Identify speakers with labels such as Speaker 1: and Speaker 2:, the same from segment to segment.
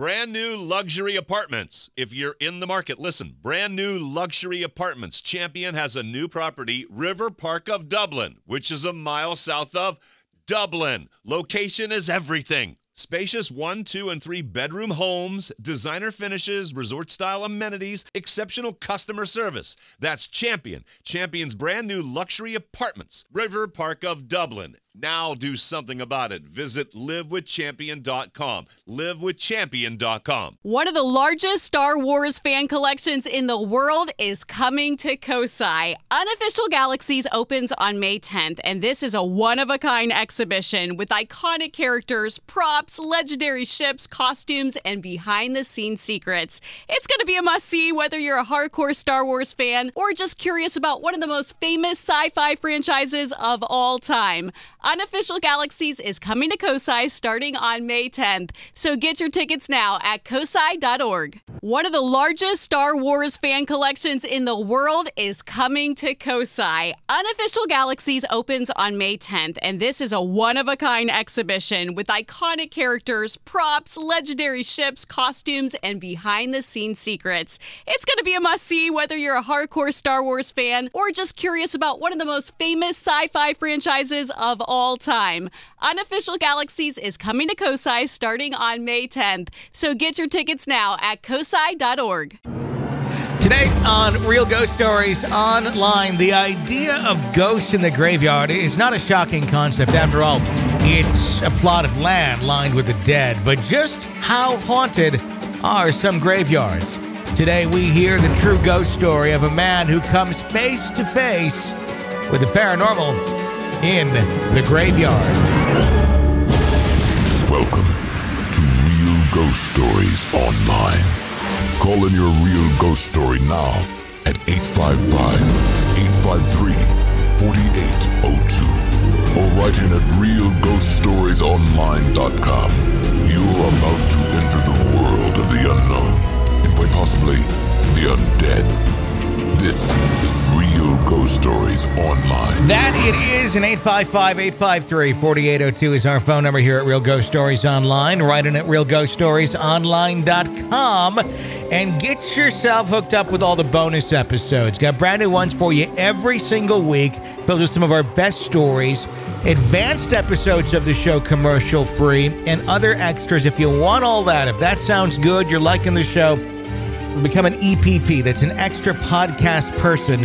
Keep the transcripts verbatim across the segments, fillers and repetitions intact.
Speaker 1: Brand new luxury apartments. If you're in the market, listen. Brand new luxury apartments. Champion has a new property, River Park of Dublin, which is a mile south of Dublin. Location is everything. Spacious one, two, and three bedroom homes, designer finishes, resort-style amenities, exceptional customer service. That's Champion. Champion's brand new luxury apartments. River Park of Dublin. Now do something about it. Visit live with champion dot com. live with champion dot com.
Speaker 2: One of the largest Star Wars fan collections in the world is coming to Kosai. Unofficial Galaxies opens on May tenth, and this is a one-of-a-kind exhibition with iconic characters, props, legendary ships, costumes, and behind-the-scenes secrets. It's going to be a must-see whether you're a hardcore Star Wars fan or just curious about one of the most famous sci-fi franchises of all time. Unofficial Galaxies is coming to Kosai starting on May tenth, so get your tickets now at kosai dot org. One of the largest Star Wars fan collections in the world is coming to Kosai. Unofficial Galaxies opens on May tenth, and this is a one-of-a-kind exhibition with iconic characters, props, legendary ships, costumes, and behind-the-scenes secrets. It's going to be a must-see whether you're a hardcore Star Wars fan or just curious about one of the most famous sci-fi franchises of all time. Unofficial Galaxies is coming to Kosai starting on May tenth, so get your tickets now at kosai dot org.
Speaker 3: Today on Real Ghost Stories Online, the idea of ghosts in the graveyard is not a shocking concept. After all, it's a plot of land lined with the dead. But just how haunted are some graveyards? Today we hear the true ghost story of a man who comes face to face with the paranormal in the graveyard.
Speaker 4: Welcome to Real Ghost Stories Online. Call in your real ghost story now at eight five five, eight five three, four eight zero two or write in at real ghost stories online dot com. You are about to enter the world of the unknown and quite possibly the undead. This is Real Ghost Stories Online.
Speaker 3: That it is, and eight five five, eight five three, four eight zero two is our phone number here at Real Ghost Stories Online. Write in at real ghost stories online dot com and get yourself hooked up with all the bonus episodes. Got brand new ones for you every single week, filled with some of our best stories, advanced episodes of the show commercial free, and other extras. If you want all that, if that sounds good, you're liking the show, become an E P P. That's an extra podcast person.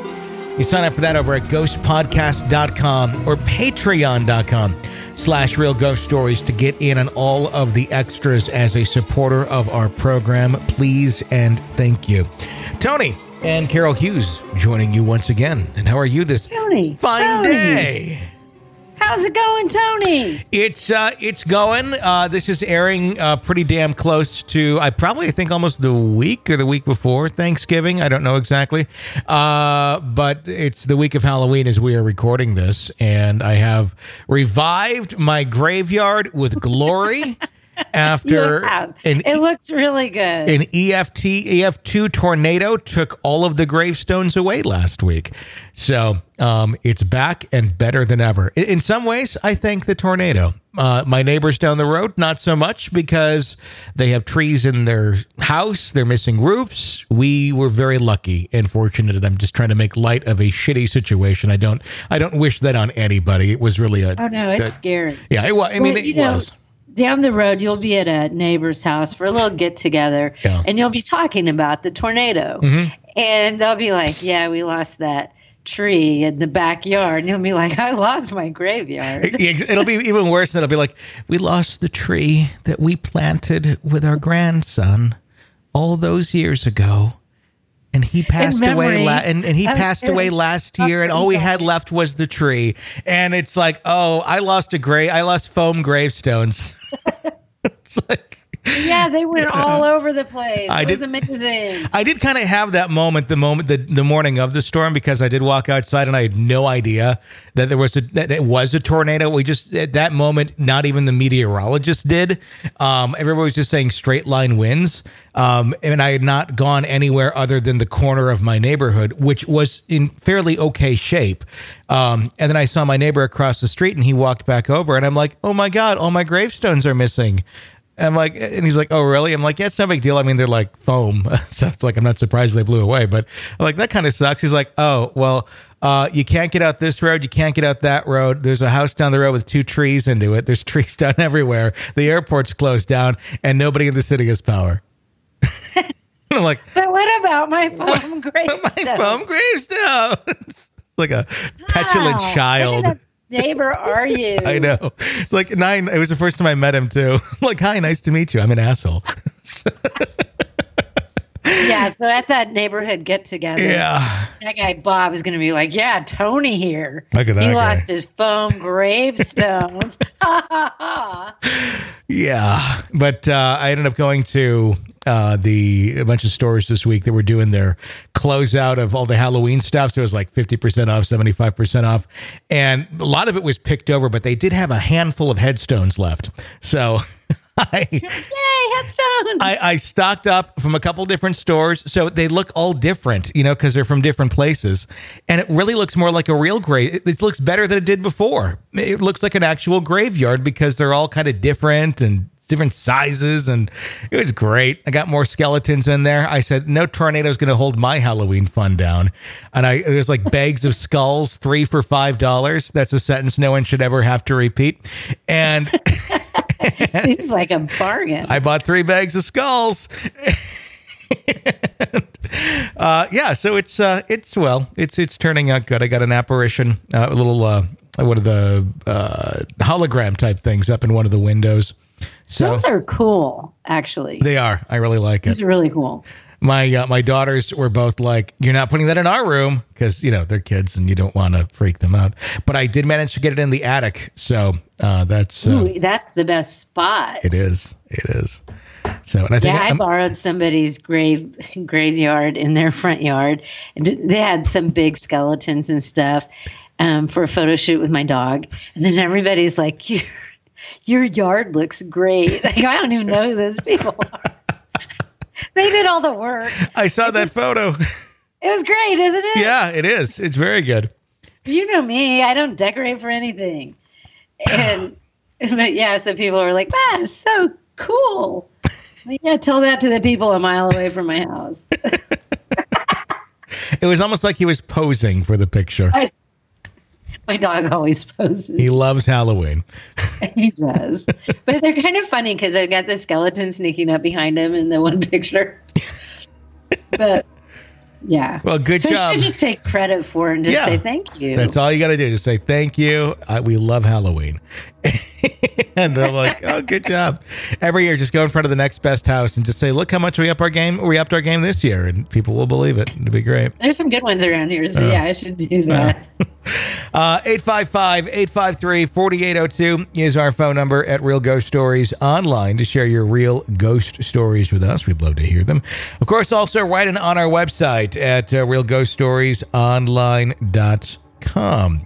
Speaker 3: You sign up for that over at ghost podcast dot com or patreon dot com slash real ghost stories to get in on all of the extras as a supporter of our program. Please and thank you. Tony and Carol Hughes joining you once again. And how are you this
Speaker 5: Tony,
Speaker 3: fine
Speaker 5: Tony.
Speaker 3: day?
Speaker 5: How's it going, Tony?
Speaker 3: It's uh, it's going. Uh, this is airing uh, pretty damn close to, I probably I think almost the week or the week before Thanksgiving. I don't know exactly. Uh, but it's the week of Halloween as we are recording this. And I have revived my graveyard with glory. After
Speaker 5: yeah,
Speaker 3: an,
Speaker 5: it looks really good.
Speaker 3: An E F T, E F two tornado took all of the gravestones away last week. So um, it's back and better than ever. In, in some ways, I thank the tornado. Uh, my neighbors down the road, not so much because they have trees in their house. They're missing roofs. We were very lucky and fortunate. And I'm just trying to make light of a shitty situation. I don't I don't wish that on anybody. It was really a...
Speaker 5: Oh, no, it's
Speaker 3: a,
Speaker 5: scary.
Speaker 3: Yeah, it was. I mean,
Speaker 5: well,
Speaker 3: it
Speaker 5: know,
Speaker 3: was.
Speaker 5: Down the road, you'll be at a neighbor's house for a little get together,
Speaker 3: yeah.
Speaker 5: and you'll be talking about the tornado.
Speaker 3: Mm-hmm.
Speaker 5: And they'll be like, yeah, we lost that tree in the backyard. And you'll be like, I lost my graveyard.
Speaker 3: It'll be even worse. It'll be like, we lost the tree that we planted with our grandson all those years ago. And he passed away, la- and, and he passed away last year, and all we had left was the tree. And it's like, oh, I lost a grave. I lost foam gravestones. It's like,
Speaker 5: yeah, they went all over the place.
Speaker 3: I
Speaker 5: it
Speaker 3: did,
Speaker 5: was amazing.
Speaker 3: I did kind of have that moment, the moment, the, the morning of the storm, because I did walk outside and I had no idea that there was a that it was a tornado. We just at that moment, not even the meteorologist did. Um, everybody was just saying straight line winds, um, and I had not gone anywhere other than the corner of my neighborhood, which was in fairly okay shape. Um, and then I saw my neighbor across the street, and he walked back over, and I'm like, "Oh my God, all my gravestones are missing." And I'm like, and he's like, oh, really? I'm like, yeah, it's no big deal. I mean, they're like foam. So it's like, I'm not surprised they blew away, but I'm like, that kind of sucks. He's like, oh, well, uh, you can't get out this road. You can't get out that road. There's a house down the road with two trees into it. There's trees down everywhere. The airport's closed down and nobody in the city has power. I'm like,
Speaker 5: but what about my foam gravestone?
Speaker 3: My foam gravestone. It's like a petulant
Speaker 5: Wow.
Speaker 3: child.
Speaker 5: What kind of neighbor are you?
Speaker 3: I know. It's like nine. It was the first time I met him too. I'm like, hi, nice to meet you. I'm an asshole.
Speaker 5: Yeah, so at that neighborhood get together,
Speaker 3: Yeah.
Speaker 5: that guy Bob is going to be like, yeah, Tony here.
Speaker 3: Look at that
Speaker 5: He
Speaker 3: guy.
Speaker 5: lost his foam gravestones. Ha ha ha.
Speaker 3: Yeah. But uh, I ended up going to uh, the a bunch of stores this week that were doing their closeout of all the Halloween stuff. So it was like fifty percent off, seventy-five percent off. And a lot of it was picked over, but they did have a handful of headstones left. So I,
Speaker 5: Yay, headstones.
Speaker 3: I, I stocked up from a couple different stores. So they look all different, you know, because they're from different places. And it really looks more like a real grave. It, it looks better than it did before. It looks like an actual graveyard because they're all kind of different and different sizes. And it was great. I got more skeletons in there. I said, no tornado is going to hold my Halloween fun down. And I it was like bags of skulls, three for five dollars. That's a sentence no one should ever have to repeat. And
Speaker 5: Seems like a bargain.
Speaker 3: I bought three bags of skulls. and, uh, yeah, so it's uh, it's well, it's it's turning out good. I got an apparition, uh, a little uh, what are the uh, hologram type things up in one of the windows. So
Speaker 5: Those are cool, actually.
Speaker 3: they are. I really like it.
Speaker 5: Those are really cool.
Speaker 3: My uh, my daughters were both like, "You're not putting that in our room," because you know they're kids and you don't want to freak them out. But I did manage to get it in the attic, so uh, that's uh,
Speaker 5: Ooh, that's the best spot.
Speaker 3: it is. It is. So, and I think
Speaker 5: Yeah, I
Speaker 3: I'm-
Speaker 5: borrowed somebody's grave graveyard in their front yard. And they had some big skeletons and stuff um, for a photo shoot with my dog. And then everybody's like, "Your your yard looks great." Like, I don't even know who those people are. They did all the work.
Speaker 3: I saw that photo.
Speaker 5: It was great, isn't it?
Speaker 3: Yeah, it is. It's very good.
Speaker 5: You know me. I don't decorate for anything. And but yeah, so people are like, "That's so cool." Like, yeah, tell that to the people a mile away from my house.
Speaker 3: It was almost like he was posing for the picture.
Speaker 5: I, my dog always poses.
Speaker 3: He loves Halloween.
Speaker 5: He does. But they're kind of funny because I've got the skeleton sneaking up behind him in the one picture. But yeah.
Speaker 3: Well, good
Speaker 5: so
Speaker 3: job.
Speaker 5: So you should just take credit for it and just
Speaker 3: Yeah.
Speaker 5: say thank you.
Speaker 3: That's all you got to do. Just say thank you. I, we love Halloween. And they're like, oh, good job. Every year, just go in front of the next best house and just say, look how much we up our game. We upped our game this year, and people will believe it. It'll be great.
Speaker 5: There's some good ones around here. So yeah, I should do that.
Speaker 3: Uh, eight five five, eight five three, four eight zero two is our phone number at Real Ghost Stories Online to share your real ghost stories with us. We'd love to hear them. Of course, also write in on our website at uh, real ghost stories online dot com.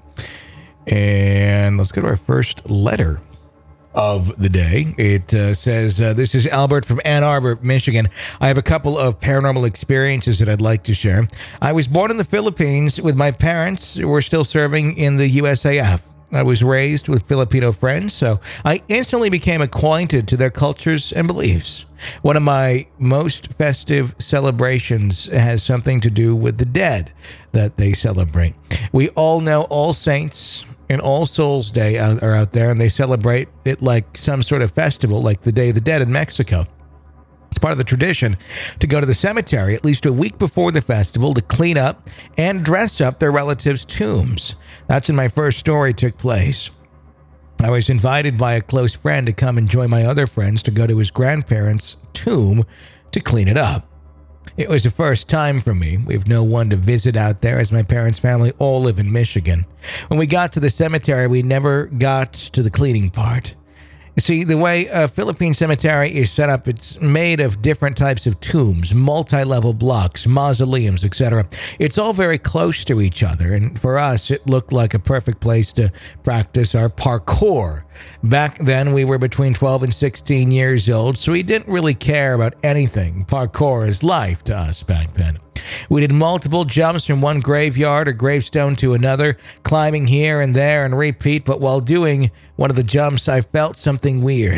Speaker 3: And let's go to our first letter of the day. It uh, says, uh, this is Albert from Ann Arbor, Michigan. I have a couple of paranormal experiences that I'd like to share. I was born in the Philippines with my parents who were still serving in the U S A F. I was raised with Filipino friends, so I instantly became acquainted to their cultures and beliefs. One of my most festive celebrations has something to do with the dead that they celebrate. We all know All Saints and All Souls Day out, are out there, and they celebrate it like some sort of festival, like the Day of the Dead in Mexico. It's part of the tradition to go to the cemetery at least a week before the festival to clean up and dress up their relatives' tombs. That's when my first story took place. I was invited by a close friend to come and join my other friends to go to his grandparents' tomb to clean it up. It was the first time for me. We have no one to visit out there as my parents' family all live in Michigan. When we got to the cemetery, we never got to the cleaning part. You see, the way a Philippine cemetery is set up, it's made of different types of tombs, multi-level blocks, mausoleums, et cetera. It's all very close to each other, and for us, it looked like a perfect place to practice our parkour. Back then, we were between twelve and sixteen years old, so we didn't really care about anything. Parkour is life to us back then. We did multiple jumps from one graveyard or gravestone to another, climbing here and there and repeat, but while doing one of the jumps, I felt something weird.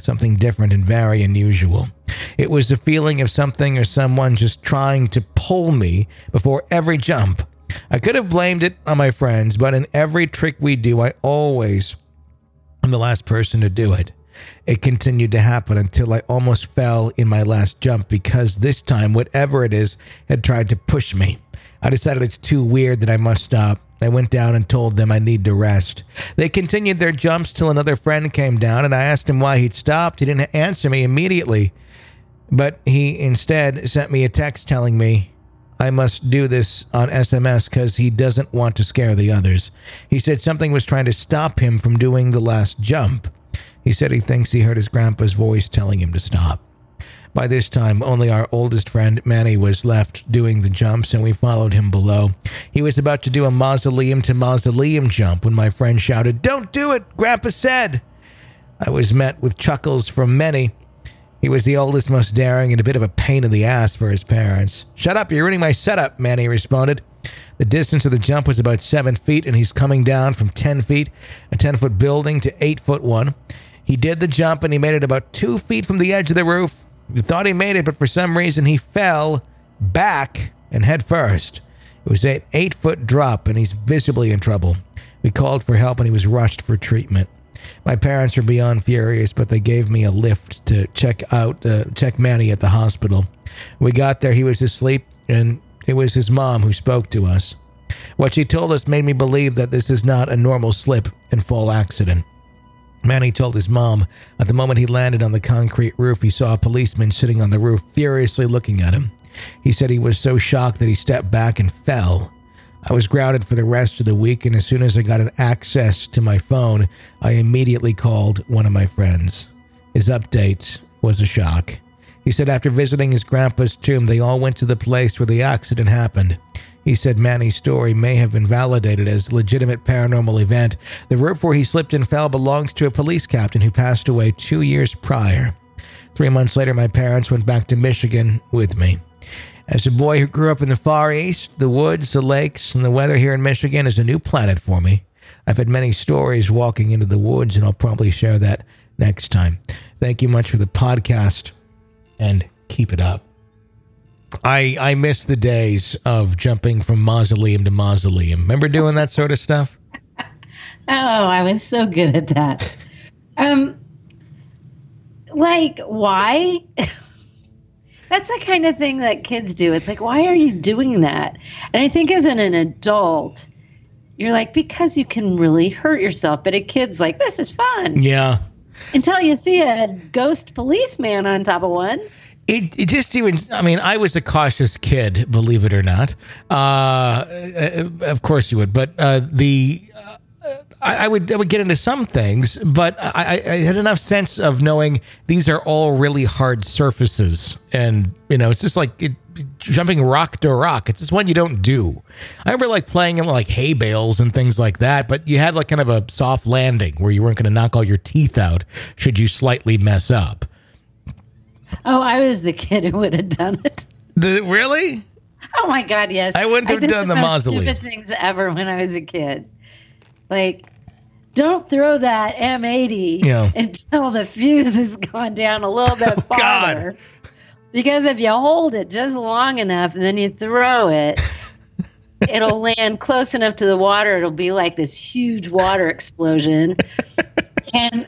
Speaker 3: something different and very unusual. It was the feeling of something or someone just trying to pull me before every jump. I could have blamed it on my friends, but in every trick we do, I always am the last person to do it. It continued to happen until I almost fell in my last jump because this time, whatever it is, had tried to push me. I decided it's too weird that I must stop. I went down and told them I need to rest. They continued their jumps till another friend came down, and I asked him why he'd stopped. He didn't answer me immediately, but he instead sent me a text telling me I must do this on S M S because he doesn't want to scare the others. He said something was trying to stop him from doing the last jump. He said he thinks he heard his grandpa's voice telling him to stop. By this time, only our oldest friend, Manny, was left doing the jumps, and we followed him below. He was about to do a mausoleum-to-mausoleum jump when my friend shouted, "Don't do it! Grandpa said!" I was met with chuckles from Manny. He was the oldest, most daring, and a bit of a pain in the ass for his parents. "Shut up, you're ruining my setup," Manny responded. The distance of the jump was about seven feet, and he's coming down from ten feet, a ten-foot building, to eight-foot one. He did the jump, and he made it about two feet from the edge of the roof. We thought he made it, but for some reason he fell back and head first. It was an eight-foot drop, and he's visibly in trouble. We called for help, and he was rushed for treatment. My parents were beyond furious, but they gave me a lift to check out, uh, check Manny at the hospital. We got there, he was asleep, and it was his mom who spoke to us. What she told us made me believe that this is not a normal slip and fall accident. Manny told his mom at the moment he landed on the concrete roof, he saw a policeman sitting on the roof furiously looking at him. He said he was so shocked that he stepped back and fell. I was grounded for the rest of the week, and as soon as I got an access to my phone, I immediately called one of my friends. His update was a shock. He said after visiting his grandpa's tomb, they all went to the place where the accident happened. He said Manny's story may have been validated as a legitimate paranormal event. The roof where he slipped and fell belongs to a police captain who passed away two years prior. Three months later, my parents went back to Michigan with me. As a boy who grew up in the Far East, the woods, the lakes, and the weather here in Michigan is a new planet for me. I've had many stories walking into the woods, and I'll probably share that next time. Thank you much for the podcast, and keep it up. I I miss the days of jumping from mausoleum to mausoleum. Remember doing that sort of stuff?
Speaker 5: Oh, I was so good at that. Um, like, why? That's the kind of thing that kids do. It's like, why are you doing that? And I think as an, an adult, you're like, because you can really hurt yourself. But a kid's like, this is fun.
Speaker 3: Yeah. Until
Speaker 5: you see a ghost policeman on top of one.
Speaker 3: It, it just even, I mean, I was a cautious kid, believe it or not. Uh, of course you would. But uh, the uh, I, I would I would get into some things, but I, I had enough sense of knowing these are all really hard surfaces. And, you know, it's just like it, jumping rock to rock. It's just one you don't do. I remember like playing in like hay bales and things like that, but you had like kind of a soft landing where you weren't going to knock all your teeth out should you slightly mess up.
Speaker 5: Oh, I was the kid who would have done it.
Speaker 3: The, really?
Speaker 5: Oh my God, yes.
Speaker 3: I wouldn't have
Speaker 5: I did
Speaker 3: done the,
Speaker 5: the most
Speaker 3: mausoleum.
Speaker 5: Stupid things ever when I was a kid. Like, don't throw that M eighty
Speaker 3: yeah.
Speaker 5: until the fuse has gone down a little bit
Speaker 3: oh,
Speaker 5: farther.
Speaker 3: God.
Speaker 5: Because if you hold it just long enough and then you throw it, it'll land close enough to the water. It'll be like this huge water explosion. And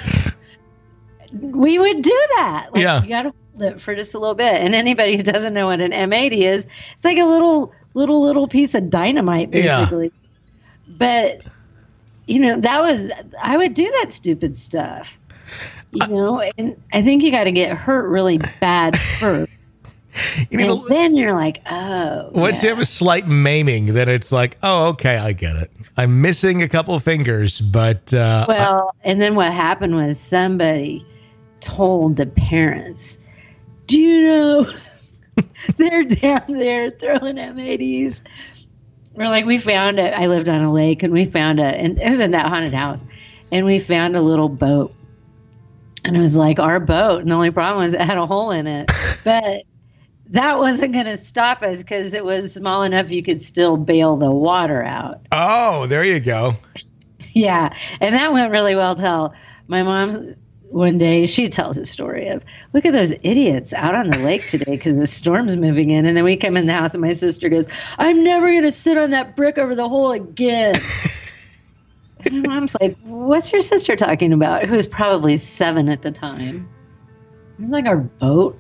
Speaker 5: we would do that. Like,
Speaker 3: yeah.
Speaker 5: You got to hold it for just a little bit. And anybody who doesn't know what an M eighty is, it's like a little, little, little piece of dynamite, basically. Yeah. But, you know, that was, I would do that stupid stuff. You know, and I think you got to get hurt really bad first. You know, and then you're like, oh.
Speaker 3: Once
Speaker 5: yeah.
Speaker 3: you have a slight maiming, then it's like, oh, okay, I get it. I'm missing a couple fingers, but. Uh,
Speaker 5: well, I- and then what happened was somebody told the parents, do you know they're down there throwing M eighties? We're like, we found it. I lived on a lake and we found it. And it was in that haunted house. And we found a little boat. And it was like our boat. And the only problem was it had a hole in it. But that wasn't going to stop us because it was small enough you could still bail the water out.
Speaker 3: Oh, there you go.
Speaker 5: Yeah. And that went really well till my mom one day, she tells a story of, look at those idiots out on the lake today because the storm's moving in. And then we come in the house and my sister goes, I'm never going to sit on that brick over the hole again. And my mom's like, what's your sister talking about? Who was probably seven at the time. It was like our boat.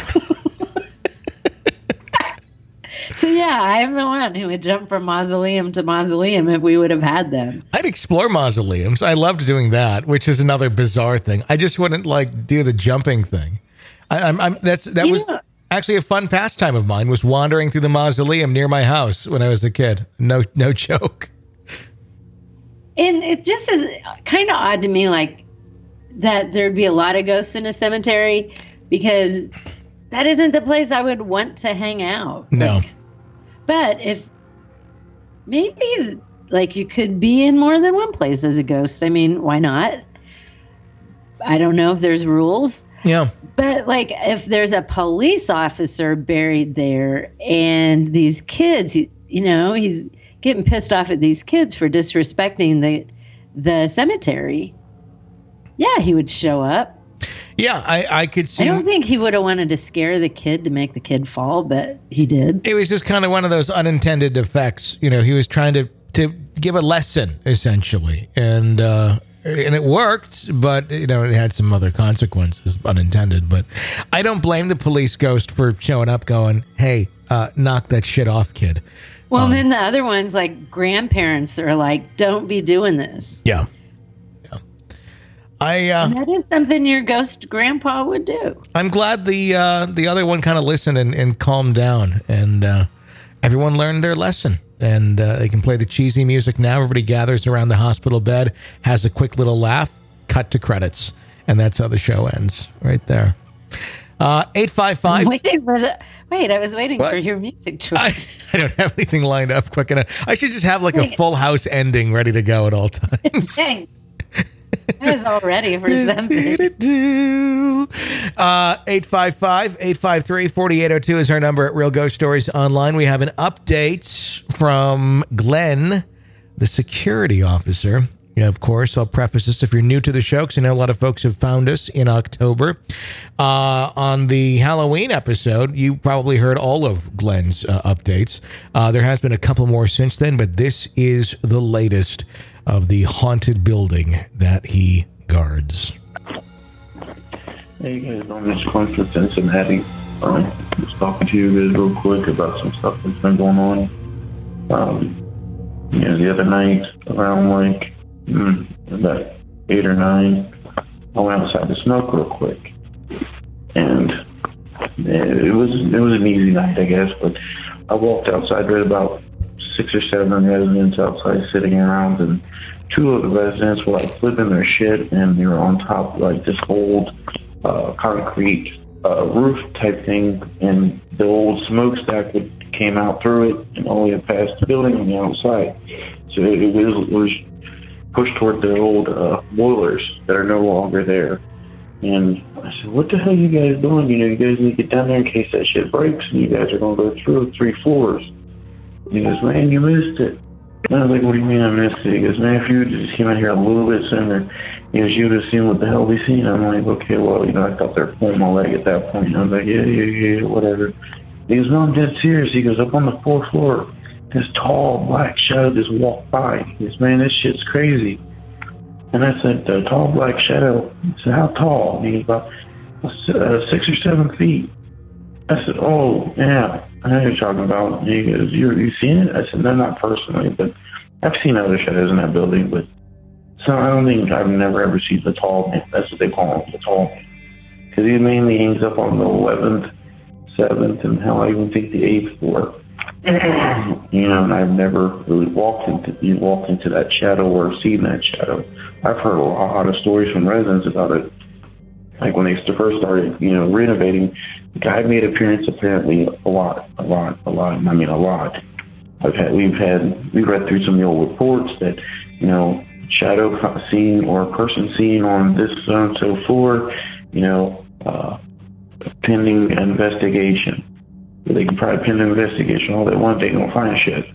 Speaker 5: So, yeah, I'm the one who would jump from mausoleum to mausoleum if we would have had them.
Speaker 3: I'd explore mausoleums. I loved doing that, which is another bizarre thing. I just wouldn't like do the jumping thing. I, I'm, I'm that's that
Speaker 5: You
Speaker 3: was
Speaker 5: know-
Speaker 3: actually a fun pastime of mine. Was wandering through the mausoleum near my house when I was a kid. No, no joke.
Speaker 5: And it just is kind of odd to me, like, that there'd be a lot of ghosts in a cemetery because that isn't the place I would want to hang out.
Speaker 3: No.
Speaker 5: Like, but if maybe, like, you could be in more than one place as a ghost. I mean, why not? I don't know if there's rules.
Speaker 3: Yeah.
Speaker 5: But, like, if there's a police officer buried there and these kids, you know, he's getting pissed off at these kids for disrespecting the the cemetery. Yeah, he would show up.
Speaker 3: Yeah, I, I could see.
Speaker 5: I don't think he would have wanted to scare the kid to make the kid fall, but he did.
Speaker 3: It was just kind of one of those unintended effects. You know, he was trying to, to give a lesson, essentially. And uh, and it worked, but, you know, it had some other consequences, unintended. But I don't blame the police ghost for showing up going, hey, uh, knock that shit off, kid.
Speaker 5: Well,
Speaker 3: Um,
Speaker 5: then the other ones, like grandparents, are like, don't be doing this.
Speaker 3: Yeah. Yeah. I, uh,
Speaker 5: And that is something your ghost grandpa would do.
Speaker 3: I'm glad the uh, the other one kind of listened and, and calmed down, and uh, everyone learned their lesson. And uh, they can play the cheesy music now. Everybody gathers around the hospital bed, has a quick little laugh, cut to credits, and that's how the show ends, right there. Uh, eight five five.
Speaker 5: Waiting for the wait, I was waiting
Speaker 3: What?
Speaker 5: for your music
Speaker 3: I,
Speaker 5: choice.
Speaker 3: I don't have anything lined up quick enough. I should just have like a
Speaker 5: Wait.
Speaker 3: Full House ending ready to go at all times.
Speaker 5: Dang. I was all ready for something.
Speaker 3: Uh, eight five five, eight five three, four eight zero two is our number at Real Ghost Stories Online. We have an update from Glenn, the security officer. Yeah, of course, I'll preface this if you're new to the show, because I know a lot of folks have found us in October. Uh, on the Halloween episode, you probably heard all of Glenn's uh, updates. Uh, there has been a couple more since then, but this is the latest of the haunted building that he guards.
Speaker 6: Hey you guys, I'm Mister Clem from Cincinnati. Um, just talking to you guys real quick about some stuff that's been going on. Um, you know, the other night around like mm, about eight or nine, I went outside to smoke real quick, and it was it was an easy night, I guess. But I walked outside, there was about six or seven residents outside sitting around, and two of the residents were like flipping their shit, and they were on top of like this old uh, concrete uh, roof type thing, and the old smokestack would came out through it and only had passed the building on the outside. So it, it was it was pushed toward the old uh, boilers that are no longer there. And I said, what the hell are you guys doing? You know, you guys need to get down there in case that shit breaks, and you guys are going to go through three floors. And he goes, man, you missed it. And I was like, what do you mean I missed it? He goes, man, if you just came out here a little bit sooner, he goes, you would have seen what the hell we seen. I'm like, okay, well, you know, I thought they were pulling my leg at that point. And I was like, yeah, yeah, yeah, whatever. He goes, no, I'm dead serious. He goes, up on the fourth floor, this tall black shadow just walked by. He goes, man, this shit's crazy. And I said, the tall black shadow. I said, how tall? And he goes, about uh, six or seven feet. I said, oh, yeah, I know what you're talking about. And he goes, you, you seen it? I said, no, not personally, but I've seen other shadows in that building, but so I don't think I've never ever seen the tall man. That's what they call him, the tall man. Because he mainly hangs up on the eleventh, seventh, and hell, I even think the eighth floor. You know, and I've never really walked into you walked into that shadow or seen that shadow. I've heard a lot of stories from residents about it. Like when they first started, you know, renovating, the guy made appearance apparently a lot, a lot, a lot. I mean, a lot. I've had, we've had, we read through some of the old reports that, you know, shadow seen or a person seen on this so and so floor, you know, uh, pending investigation. They can probably pin an investigation all they want, they don't find shit.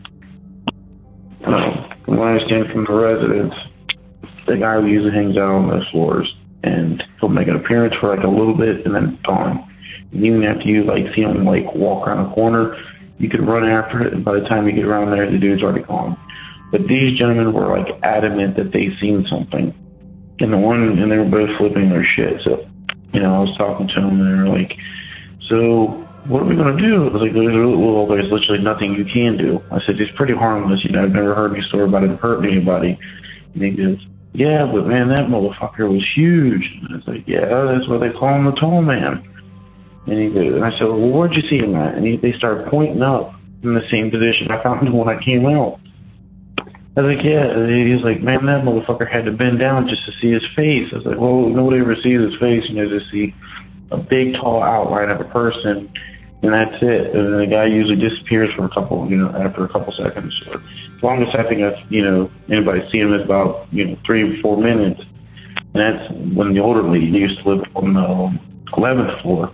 Speaker 6: Um, from what I understand from the residents, the guy who usually hangs out on those floors and he'll make an appearance for like a little bit and then gone. And even after you like see him like walk around a corner, you could run after it, and by the time you get around there, the dude's already gone. But these gentlemen were like adamant that they seen something, and the one and they were both flipping their shit. So, you know, I was talking to them, and they were like, "So what are we gonna do?" I was like, "There's well, there's literally nothing you can do." I said, "It's pretty harmless. You know, I've never heard any story about it hurting anybody." And he goes, "Yeah, but man, that motherfucker was huge." And I was like, "Yeah, that's why they call him the tall man." And he goes, and I said, "Well, where'd you see him at?" And he, they started pointing up in the same position I found him when I came out. I was like, "Yeah." And he was like, "Man, that motherfucker had to bend down just to see his face." I was like, "Well, nobody ever sees his face. You know, just see a big, tall outline of a person, and that's it." And the guy usually disappears for a couple, you know, after a couple seconds. Or as long as I think I've, you know, anybody's seen him is about, you know, three or four minutes. And that's when the older lady used to live on the eleventh floor.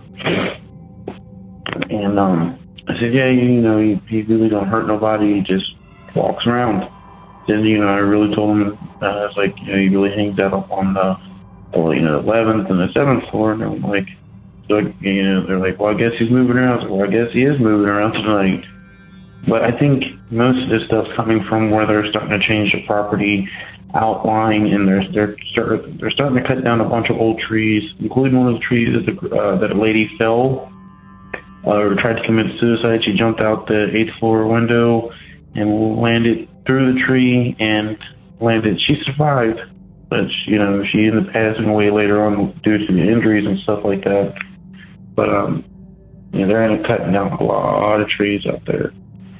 Speaker 6: And um, I said, "Yeah, you know, he, he really don't hurt nobody. He just walks around." Then, you know, I really told him, uh, I was like, you know, he really hangs out up on the, well, you know, eleventh and the seventh floor. And I'm like, so, you know, they're like, "Well, I guess he's moving around." I was like, "Well, I guess he is moving around tonight." But I think most of this stuff's coming from where they're starting to change the property outline, and they're they're start, they're starting to cut down a bunch of old trees, including one of the trees that the, uh, that a lady fell uh, or tried to commit suicide. She jumped out the eighth floor window and landed through the tree and landed. She survived, but she, you know, she ended up passing away later on due to the injuries and stuff like that. But um, yeah, they're end up cutting down a lot of trees out there.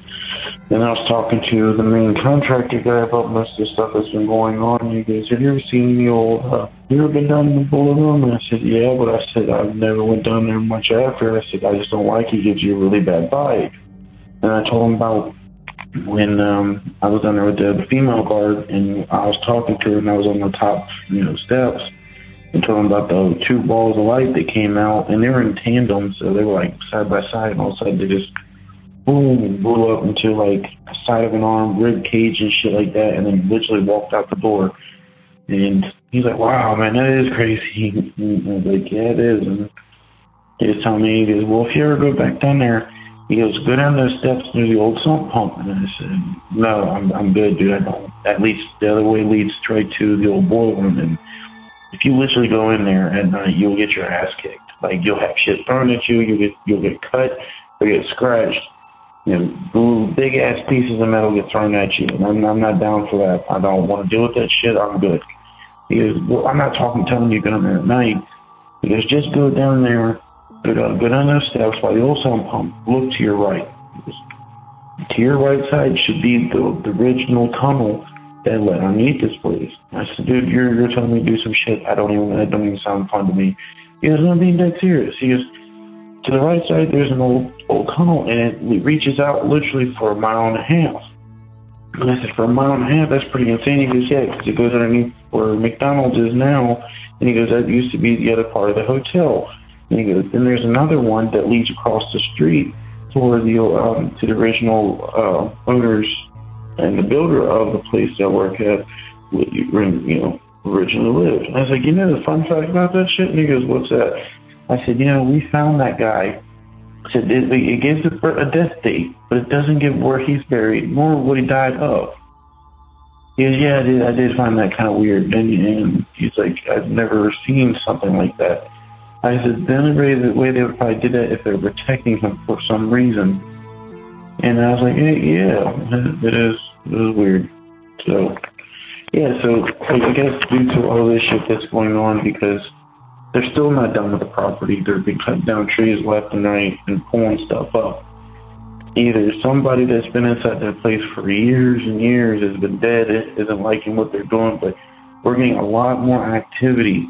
Speaker 6: Then I was talking to the main contractor guy about most of the stuff that's been going on. He goes, "Have you ever seen the old, uh, you ever been down in the Bullet Room?" And I said, "Yeah," but I said, "I've never went down there much after." I said, "I just don't like it. It gives you a really bad vibe." And I told him about when um, I was down there with the, the female guard, and I was talking to her, and I was on the top, you know, steps, and told him about the two balls of light that came out, and they were in tandem, so they were like side by side, and all of a sudden they just boom, blew up into like the side of an arm, rib cage and shit like that, and then literally walked out the door. And he's like, "Wow, man, that is crazy." And I was like, "Yeah, it is." And he was telling me, he goes, "Well, if you ever go back down there," he goes, "go down those steps near the old sump pump." And I said, "No, I'm I'm good, dude. I don't. At least the other way leads straight to the old boiler room. And if you literally go in there at night, you'll get your ass kicked. Like, you'll have shit thrown at you. You'll get you'll get cut. You'll get scratched. You know, big ass pieces of metal get thrown at you. And I'm I'm not down for that. I don't want to deal with that shit. I'm good." He goes, "Well, I'm not talking telling you to go down there at night." He goes, "Just go down there. Go down, go down those steps by the old sump pump. Look to your right. To your right side should be the, the original tunnel that led underneath this place." I said, "Dude, you're you're telling me to do some shit. I don't even that don't even sound fun to me." He goes, "I'm being dead serious." He goes, "To the right side, there's an old old tunnel, and it reaches out literally for a mile and a half." And I said, "For a mile and a half, that's pretty insane." He goes, "Yeah, because it goes underneath where McDonald's is now." And he goes, "That used to be the other part of the hotel." And he goes, "Then there's another one that leads across the street toward the um, to the original uh, owners and the builder of the place that work at, you know, originally lived." And I was like, "You know the fun fact about that shit?" And he goes, "What's that?" I said, "You know, we found that guy." I said, "It, it gives a death date, but it doesn't give where he's buried, nor what he died of." He goes, "Yeah, I did, I did find that kind of weird." And, and he's like, "I've never seen something like that." I said, "The only way, the way they would probably did that if they were protecting him for some reason." And I was like, "Yeah, yeah, it is, it is weird." So, yeah, so I guess due to all this shit that's going on, because they're still not done with the property. They've been cutting down trees left and right and pulling stuff up. Either somebody that's been inside that place for years and years has been dead, isn't liking what they're doing, but we're getting a lot more activity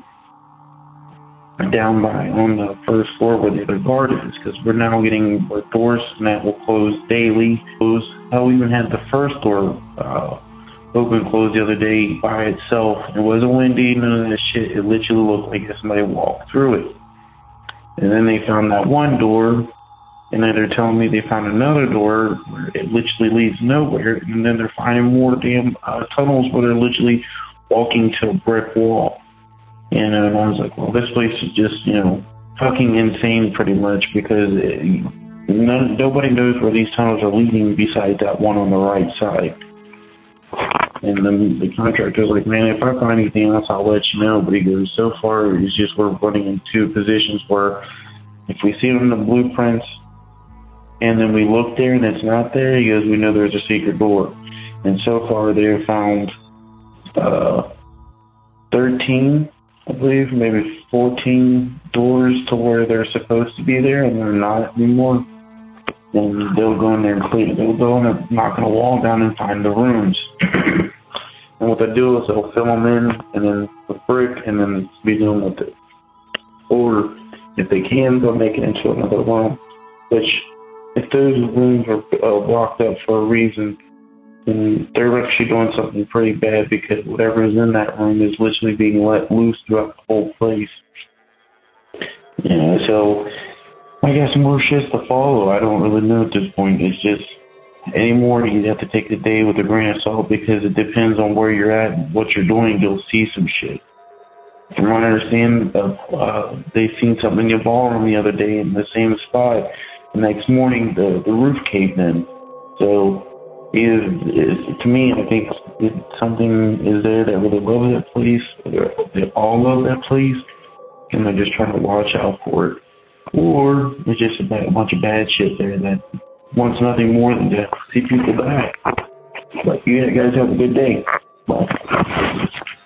Speaker 6: down by on the first floor where the other guard is, because we're now getting where doors and that will close daily. Close. I even had the first door uh, open closed the other day by itself. It wasn't windy, none of that shit. It literally looked like somebody walked through it. And then they found that one door, and then they're telling me they found another door where it literally leads nowhere. And then they're finding more damn uh, tunnels where they're literally walking to a brick wall. You know, and I was like, well, this place is just, you know, fucking insane pretty much because it, none, nobody knows where these tunnels are leading besides that one on the right side. And then the contractor's like, man, if I find anything else, I'll let you know. But he goes, so far, it's just we're running into positions where if we see it in the blueprints and then we look there and it's not there, he goes, we know there's a secret door. And so far, they have found uh, thirteen, I believe, maybe fourteen doors to where they're supposed to be there, and they're not anymore. And they'll go in there and clean it. They'll go in and knock on a wall down and find the rooms. And what they do is they'll fill them in, and then with brick, and then be doing with it. Or if they can, they'll make it into another room. Which, if those rooms are uh, blocked up for a reason, then they're actually doing something pretty bad because whatever is in that room is literally being let loose throughout the whole place. Yeah, so I got some more shit to follow. I don't really know at this point. It's just anymore you have to take the day with a grain of salt because it depends on where you're at and what you're doing. You'll see some shit. From what I understand, uh, uh, they seen something in the ballroom the other day in the same spot. The next morning, the, the roof caved in. So, is, is to me, I think it, something is there that really loves that place. They all love that place, and they're just trying to watch out for it. Or it's just a, bad, a bunch of bad shit there that wants nothing more than to see people die. But you guys have a good day. Bye.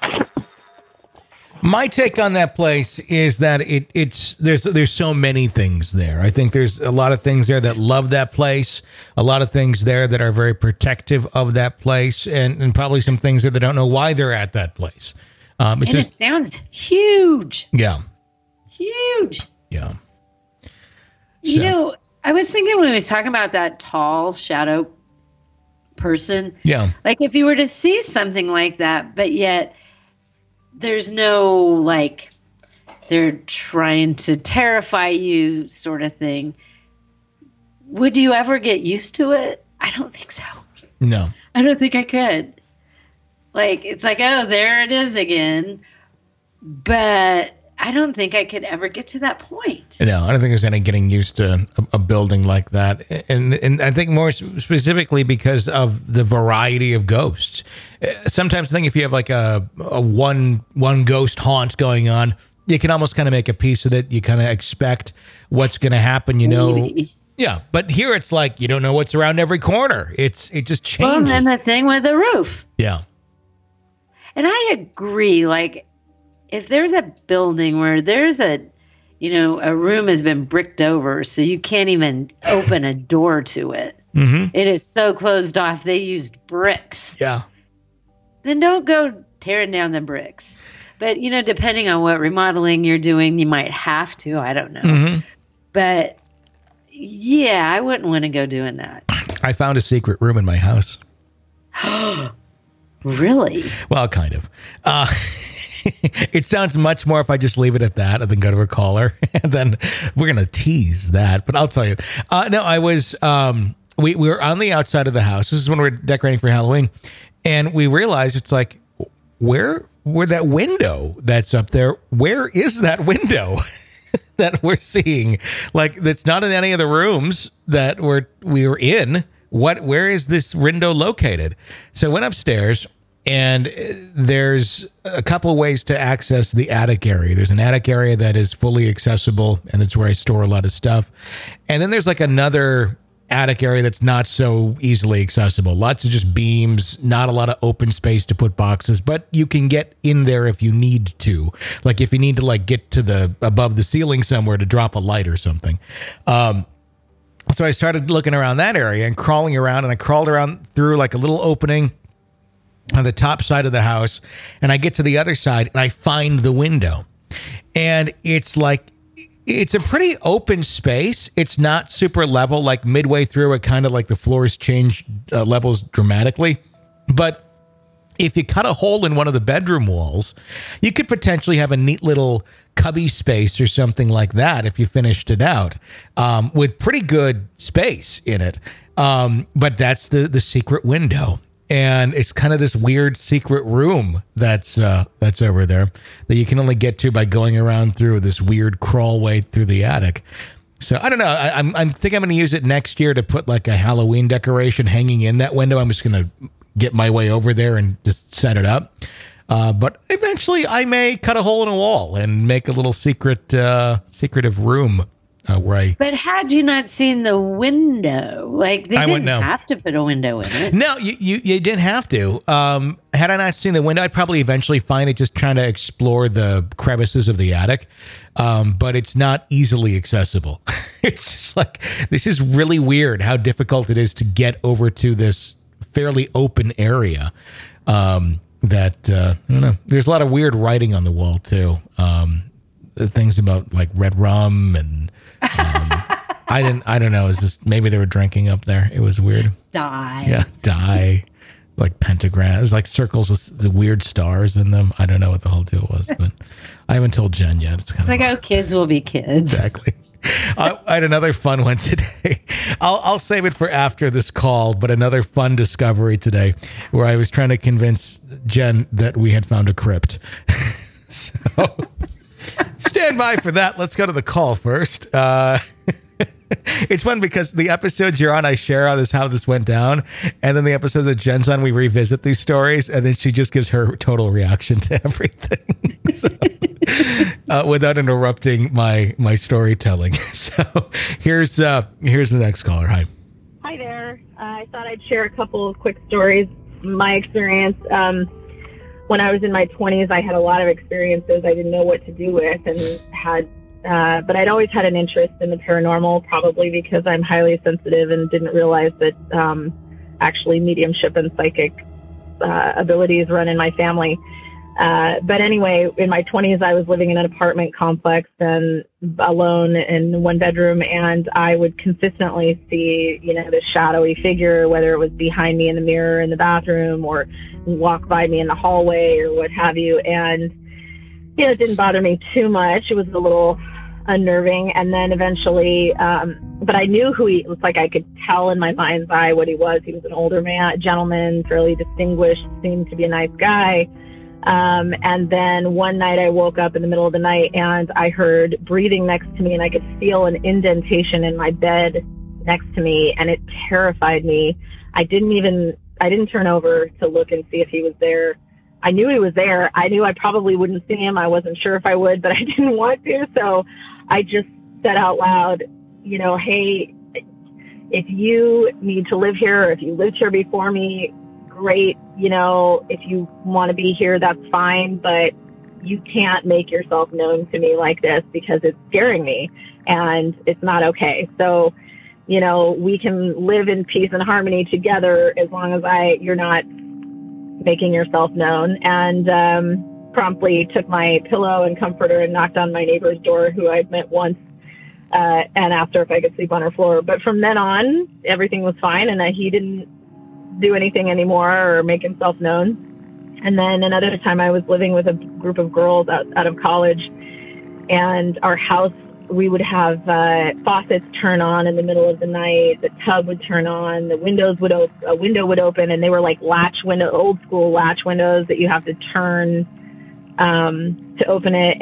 Speaker 3: My take on that place is that it, it's there's there's so many things there. I think there's a lot of things there that love that place, a lot of things there that are very protective of that place, and, and probably some things that they don't know why they're at that place. Um, it's
Speaker 5: and
Speaker 3: just,
Speaker 5: it sounds huge.
Speaker 3: Yeah.
Speaker 5: Huge.
Speaker 3: Yeah.
Speaker 5: You
Speaker 3: So-
Speaker 5: know, I was thinking when he was talking about that tall shadow person,
Speaker 3: Yeah.
Speaker 5: like if you were to see something like that, but yet there's no like they're trying to terrify you sort of thing, would you ever get used to it? I don't think so.
Speaker 3: No.
Speaker 5: I don't think I could. Like, it's like, oh, there it is again. But I don't think I could ever get to that point.
Speaker 3: No, I don't think there's any getting used to a, a building like that. And and I think more specifically because of the variety of ghosts. Sometimes I think if you have like a, a one one ghost haunt going on, you can almost kind of make a piece of it. You kind of expect what's going to happen, you know.
Speaker 5: Maybe.
Speaker 3: Yeah, but here it's like you don't know what's around every corner. It's it just
Speaker 5: Well, and
Speaker 3: changes.
Speaker 5: then the thing with the roof.
Speaker 3: Yeah.
Speaker 5: And I agree. Like, if there's a building where there's a, you know, a room has been bricked over, so you can't even open a door to it.
Speaker 3: Mm-hmm.
Speaker 5: It is so closed off. They used bricks.
Speaker 3: Yeah.
Speaker 5: Then don't go tearing down the bricks. But, you know, depending on what remodeling you're doing, you might have to. I don't know.
Speaker 3: Mm-hmm.
Speaker 5: But, yeah, I wouldn't want to go doing that.
Speaker 3: I found a secret room in my house.
Speaker 5: Really?
Speaker 3: Well, kind of. Uh, it sounds much more if I just leave it at that and then go to a caller. And then we're going to tease that. But I'll tell you. Uh, no, I was, um, we, we were on the outside of the house. This is when we were decorating for Halloween. And we realized it's like, where, where that window that's up there, where is that window that we're seeing? Like, that's not in any of the rooms that we're, we were in. What, where is this window located? So I went upstairs, and there's a couple of ways to access the attic area. There's an attic area that is fully accessible, and that's where I store a lot of stuff. And then there's like another attic area that's not so easily accessible. Lots of just beams, not a lot of open space to put boxes, but you can get in there if you need to. Like if you need to like get to the above the ceiling somewhere to drop a light or something. Um, So I started looking around that area and crawling around, and I crawled around through like a little opening on the top side of the house, and I get to the other side and I find the window. And it's like, it's a pretty open space. It's not super level, like midway through it kind of like the floors change uh, levels dramatically. But if you cut a hole in one of the bedroom walls, you could potentially have a neat little cubby space or something like that if you finished it out, um, with pretty good space in it. Um, but that's the, the secret window. and it's kind of this weird secret room that's uh, that's over there that you can only get to by going around through this weird crawlway through the attic. So I don't know. I, I'm I think I'm going to use it next year to put like a Halloween decoration hanging in that window. I'm just going to get my way over there and just set it up. Uh, but eventually, I may cut a hole in a wall and make a little secret, uh, secretive room uh, where I.
Speaker 5: But had you not seen the window, like they
Speaker 3: I
Speaker 5: didn't
Speaker 3: wouldn't know.
Speaker 5: have to put a window in it.
Speaker 3: No, you, you you didn't have to. Um, had I not seen the window, I'd probably eventually find it just trying to explore the crevices of the attic. Um, but it's not easily accessible. It's just like, this is really weird how difficult it is to get over to this fairly open area. Um, that, uh, I don't know. There's a lot of weird writing on the wall too. Um, the things about like red rum and, um, I didn't, I don't know. It's just, maybe they were drinking up there. It was weird.
Speaker 5: Die.
Speaker 3: Yeah. Die. Like pentagrams. It was like circles with the weird stars in them. I don't know what the whole deal was, but I haven't told Jen yet. It's kind
Speaker 5: It's
Speaker 3: of
Speaker 5: like how kids will be kids.
Speaker 3: Exactly. I, I had another fun one today. I'll, I'll save it for after this call, but another fun discovery today where I was trying to convince Jen that we had found a crypt. So stand by for that. Let's go to the call first. Uh, it's fun because the episodes you're on, I share how this, how this went down. And then the episodes that Jen's on, we revisit these stories. And then she just gives her total reaction to everything. So, uh, without interrupting my, my storytelling. So here's, uh, here's the next caller. Hi.
Speaker 7: Hi there. Uh, I thought I'd share a couple of quick stories. My experience, um, when I was in my twenties, I had a lot of experiences I didn't know what to do with and had Uh, but I'd always had an interest in the paranormal, probably because I'm highly sensitive and didn't realize that um, actually mediumship and psychic uh, abilities run in my family. Uh, but anyway, in my twenties, I was living in an apartment complex and alone in one bedroom, and I would consistently see, you know, this shadowy figure, whether it was behind me in the mirror in the bathroom or walk by me in the hallway or what have you. And, you know, it didn't bother me too much. It was a little unnerving. And then eventually, um, but I knew who he, it was like I could tell in my mind's eye what he was. He was an older man, gentleman, fairly distinguished, seemed to be a nice guy. Um, and then one night I woke up in the middle of the night and I heard breathing next to me, and I could feel an indentation in my bed next to me, and it terrified me. I didn't even, I didn't turn over to look and see if he was there. I knew he was there. I knew I probably wouldn't see him. I wasn't sure if I would, but I didn't want to. So I just said out loud, you know, hey, if you need to live here, or if you lived here before me, great. You know, if you want to be here, that's fine. But you can't make yourself known to me like this because it's scaring me and it's not okay. So, you know, we can live in peace and harmony together as long as I, you're not making yourself known. And um, promptly took my pillow and comforter and knocked on my neighbor's door, who I'd met once, uh, and asked her if I could sleep on her floor. But from then on, everything was fine, and uh, he didn't do anything anymore or make himself known. And then another time I was living with a group of girls out, out of college, and our house, we would have uh, faucets turn on in the middle of the night. The tub would turn on. The windows would open. A window would open, and they were like latch window, old school latch windows that you have to turn um, to open it.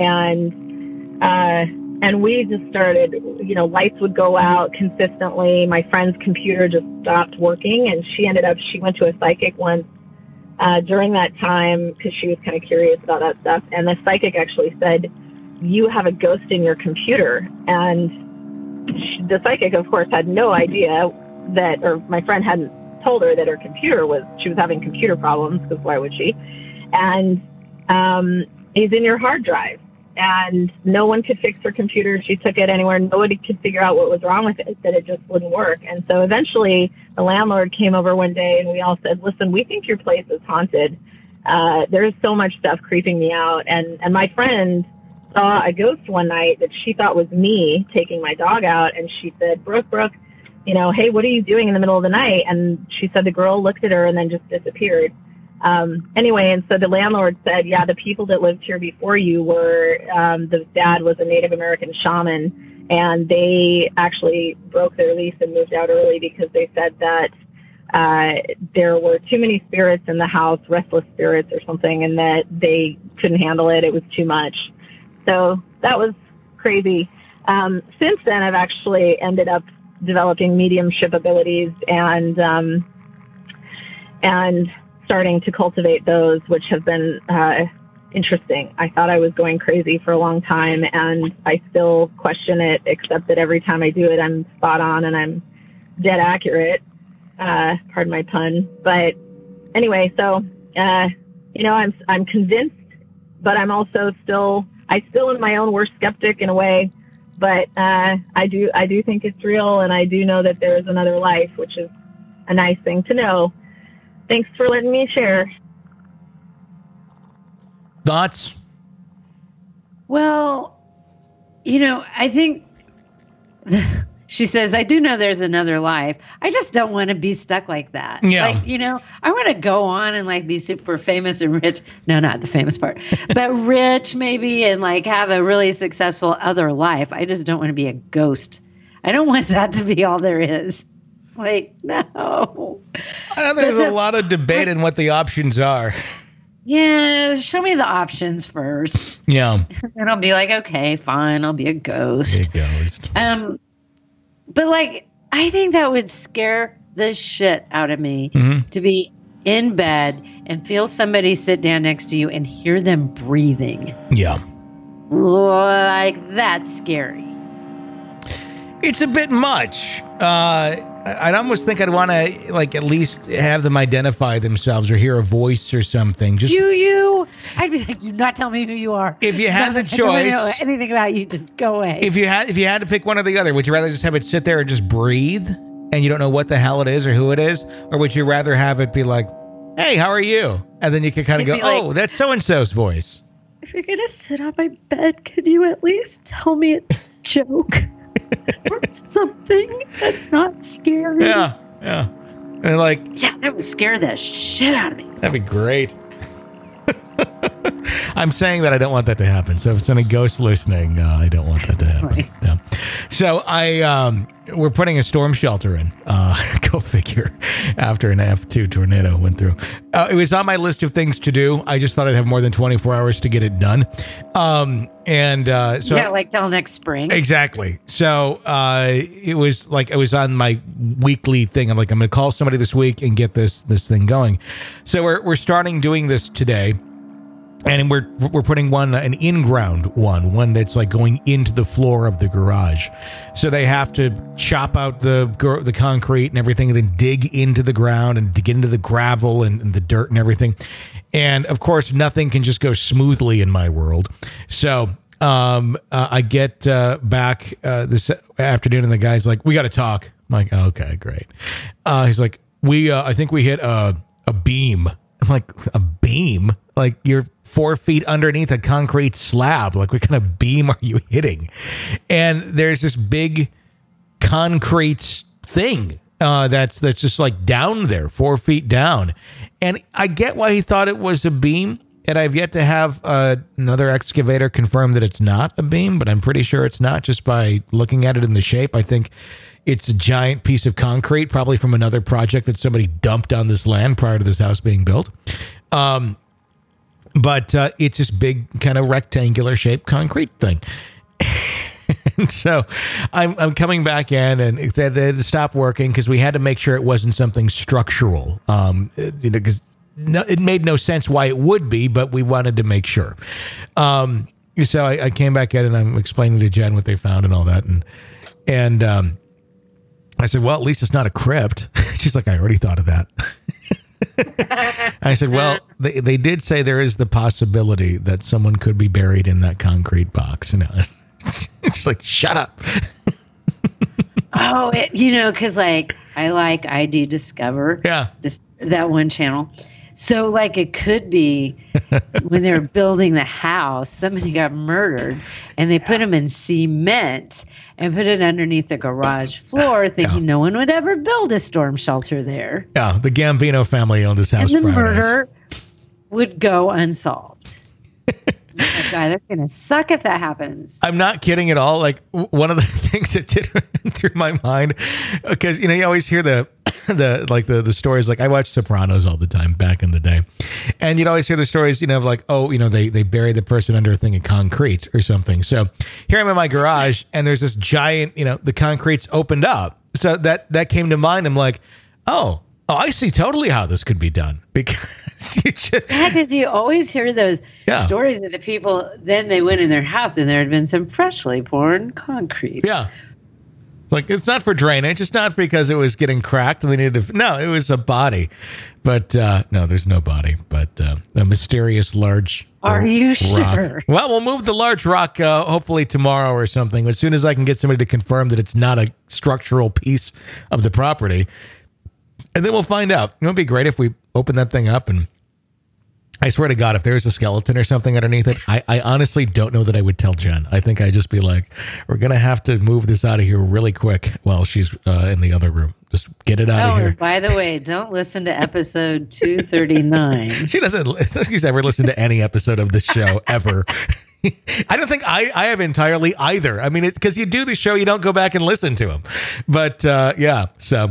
Speaker 7: And uh, and we just started. You know, lights would go out consistently. My friend's computer just stopped working, and she ended up. She went to a psychic once uh, during that time because she was kind of curious about that stuff. And the psychic actually said, you have a ghost in your computer. And she, the psychic, of course, had no idea that, or my friend hadn't told her that her computer was, she was having computer problems, because why would she? And um, he's in your hard drive. And no one could fix her computer. She took it anywhere. Nobody could figure out what was wrong with it, that it just wouldn't work. And so eventually the landlord came over one day, and we all said, listen, we think your place is haunted. Uh, there's so much stuff creeping me out. And, and my friend saw a ghost one night that she thought was me taking my dog out. And she said, Brooke, Brooke, you know, hey, what are you doing in the middle of the night? And she said the girl looked at her and then just disappeared. Um, anyway, and so the landlord said, yeah, the people that lived here before you were, um, the dad was a Native American shaman, and they actually broke their lease and moved out early because they said that uh, there were too many spirits in the house, restless spirits or something, and that they couldn't handle it. It was too much. So that was crazy. Um, since then, I've actually ended up developing mediumship abilities and um, and starting to cultivate those, which have been uh, interesting. I thought I was going crazy for a long time, and I still question it, except that every time I do it, I'm spot on and I'm dead accurate. Uh, pardon my pun. But anyway, so, uh, you know, I'm, I'm convinced, but I'm also still, I still am my own worst skeptic in a way, but, uh, I do, I do think it's real. And I do know that there is another life, which is a nice thing to know. Thanks for letting me share.
Speaker 3: Thoughts?
Speaker 5: Well, you know, I think she says, I do know there's another life. I just don't want to be stuck like that.
Speaker 3: Yeah.
Speaker 5: Like, you know, I want to go on and like be super famous and rich. No, not the famous part, but rich maybe, and like have a really successful other life. I just don't want to be a ghost. I don't want that to be all there is. Like, no.
Speaker 3: I know there's a lot of debate on what the options are.
Speaker 5: Yeah, show me the options first.
Speaker 3: Yeah.
Speaker 5: And I'll be like, okay, fine, I'll be a ghost.
Speaker 3: Be a ghost.
Speaker 5: Um, but like, I think that would scare the shit out of me
Speaker 3: Mm-hmm.
Speaker 5: to be in bed and feel somebody sit down next to you and hear them breathing.
Speaker 3: Yeah.
Speaker 5: Like, that's scary.
Speaker 3: It's a bit much. Uh, I'd almost think I'd want to, like, at least have them identify themselves or hear a voice or something. Just
Speaker 5: Do you? I'd be like, do not tell me who you are.
Speaker 3: If you had the
Speaker 5: I don't wanna know
Speaker 3: choice-
Speaker 5: anything about you, just go away.
Speaker 3: if you had if you had to pick one or the other, would you rather just have it sit there and just breathe and you don't know what the hell it is or who it is, or would you rather have it be like, "Hey, how are you?" And then you could kind of
Speaker 5: It'd
Speaker 3: go,
Speaker 5: be like-
Speaker 3: "Oh, that's so and so's voice."
Speaker 5: If you're gonna sit on my bed, could you at least tell me a joke or something that's not scary?
Speaker 3: Yeah, yeah, and like
Speaker 5: Yeah, that would scare the shit out of me.
Speaker 3: that'd be great. I'm saying that I don't want that to happen. So if it's any ghost listening, uh, I don't want that to happen.
Speaker 5: Right.
Speaker 3: Yeah. So I, um, we're putting a storm shelter in. Uh, go figure. After an F two tornado went through, uh, it was on my list of things to do. I just thought I'd have more than twenty-four hours to get it done. Um, and uh, so
Speaker 5: yeah, like till next spring.
Speaker 3: Exactly. So uh, it was like it was on my weekly thing. I'm like, I'm going to call somebody this week and get this this thing going. So we're we're starting doing this today. And we're we're putting one, an in-ground one, one that's like going into the floor of the garage. So they have to chop out the the concrete and everything, and then dig into the ground and dig into the gravel and, and the dirt and everything. And of course, nothing can just go smoothly in my world. So um, uh, I get uh, back uh, this afternoon, and the guy's like, "We got to talk." I'm like, oh, "Okay, great." Uh, he's like, "We, uh, I think we hit a a beam." I'm like, "A beam? Like you're four feet underneath a concrete slab. Like, what kind of beam are you hitting?" And there's this big concrete thing uh, that's that's just like down there, four feet down. And I get why he thought it was a beam. And I've yet to have uh, another excavator confirm that it's not a beam, but I'm pretty sure it's not just by looking at it in the shape. I think it's a giant piece of concrete, probably from another project that somebody dumped on this land prior to this house being built. Um, But uh, it's this big kind of rectangular shaped concrete thing. And so I'm I'm coming back in, and it said they had to stop working because we had to make sure it wasn't something structural. Um, you know, because no, it made no sense why it would be, but we wanted to make sure. Um, so I, I came back in, and I'm explaining to Jen what they found and all that, and and um, I said, "Well, at least it's not a crypt." She's like, "I already thought of that." I said, well, they, they did say there is the possibility that someone could be buried in that concrete box. And it's like, shut up.
Speaker 5: Oh, it, you know, because like I like I D Discover.
Speaker 3: Yeah.
Speaker 5: Just that one channel. So like it could be when they were building the house, somebody got murdered and they put him in cement and put it underneath the garage floor, thinking
Speaker 3: Yeah.
Speaker 5: no one would ever build a storm shelter there.
Speaker 3: Yeah, the Gambino family owned this house.
Speaker 5: And the
Speaker 3: prior to us.
Speaker 5: murder would go unsolved. Oh, God, that's going to suck if that happens.
Speaker 3: I'm not kidding at all. Like w- one of the things that did run through my mind, because, you know, you always hear the the like the the stories. Like I watched Sopranos all the time back in the day, and you'd always hear the stories, you know, of like, oh, you know, they they bury the person under a thing of concrete or something. So here I'm in my garage, and there's this giant, you know, the concrete's opened up. So that that came to mind. I'm like, oh, oh, I see totally how this could be done, because you just
Speaker 5: yeah, because you always hear those
Speaker 3: Yeah.
Speaker 5: stories of the people. Then they went in their house, and there had been some freshly poured concrete.
Speaker 3: yeah. Like, it's not for drainage. It's not because it was getting cracked and they needed to. No, it was a body. But uh, no, there's no body. But uh, a mysterious large
Speaker 5: Are you
Speaker 3: rock.
Speaker 5: sure?
Speaker 3: Well, we'll move the large rock uh, hopefully tomorrow or something. As soon as I can get somebody to confirm that it's not a structural piece of the property. And then we'll find out. It would be great if we open that thing up, and I swear to God, if there's a skeleton or something underneath it, I, I honestly don't know that I would tell Jen. I think I'd just be like, we're going to have to move this out of here really quick while she's uh, in the other room. Just get it out
Speaker 5: Oh,
Speaker 3: of here.
Speaker 5: and by the way, don't listen to episode two thirty-nine.
Speaker 3: She doesn't, she's never listened to any episode of the show ever. I don't think I, I have entirely either. I mean, it's because you do the show, you don't go back and listen to them. But uh, yeah, so...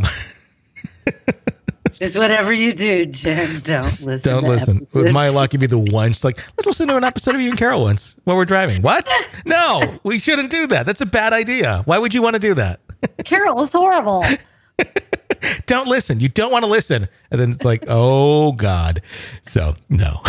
Speaker 5: Just whatever you do, Jen, don't listen.
Speaker 3: Don't
Speaker 5: to
Speaker 3: listen.
Speaker 5: episodes.
Speaker 3: With my luck, you'd be the one. She's like, let's listen to an episode of You and Carol once while we're driving. What? No, we shouldn't do that. That's a bad idea. Why would you want to do that?
Speaker 5: Carol is horrible.
Speaker 3: Don't listen. You don't want to listen. And then it's like, oh God. So no.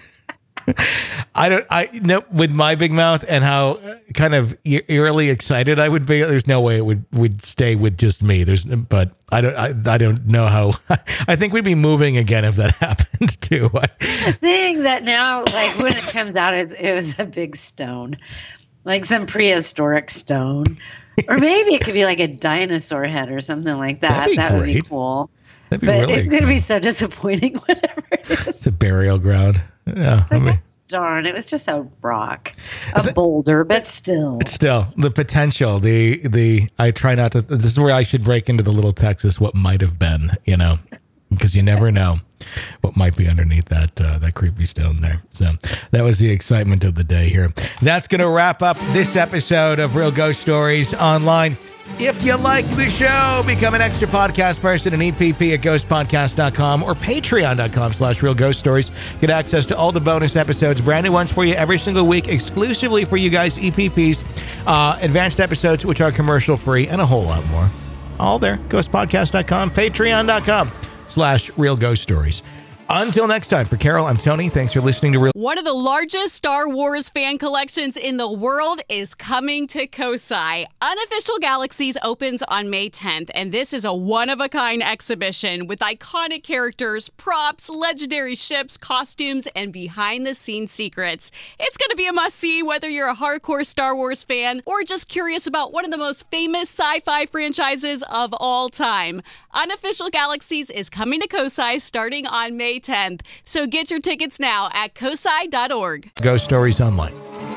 Speaker 3: I don't, I know with my big mouth and how kind of e- eerily excited I would be, there's no way it would, would stay with just me. There's, but I don't, I, I don't know how, I think we'd be moving again if that happened too.
Speaker 5: The thing that now, like when it comes out, is it was a big stone, like some prehistoric stone, or maybe it could be like a dinosaur head or something like that.
Speaker 3: That'd be
Speaker 5: That would be
Speaker 3: great.
Speaker 5: cool.
Speaker 3: That'd be
Speaker 5: But
Speaker 3: really
Speaker 5: it's going to be
Speaker 3: exciting.
Speaker 5: so disappointing, whatever it is.
Speaker 3: It's a burial ground. Yeah.
Speaker 5: It's like,
Speaker 3: I mean,
Speaker 5: oh, darn, it was just a rock, a boulder, but still.
Speaker 3: still the potential, the, the, I try not to, this is where I should break into the little Texas, what might have been, you know, because you never know what might be underneath that, uh, that creepy stone there. So that was the excitement of the day here. That's going to wrap up this episode of Real Ghost Stories Online. If you like the show, become an extra podcast person at E P P at ghost podcast dot com or patreon.com slash real ghost stories. Get access to all the bonus episodes, brand new ones for you every single week, exclusively for you guys, E P Ps, uh, advanced episodes, which are commercial free, and a whole lot more. All there, ghost podcast dot com, patreon.com slash real ghost stories. Until next time, for Carol, I'm Tony. Thanks for listening to Real.
Speaker 2: One of the largest Star Wars fan collections in the world is coming to Kosai. Unofficial Galaxies opens on May tenth, and this is a one-of-a-kind exhibition with iconic characters, props, legendary ships, costumes, and behind-the-scenes secrets. It's going to be a must-see whether you're a hardcore Star Wars fan or just curious about one of the most famous sci-fi franchises of all time. Unofficial Galaxies is coming to Kosai starting on May tenth, so get your tickets now at kosai dot org.
Speaker 3: Ghost Stories Online.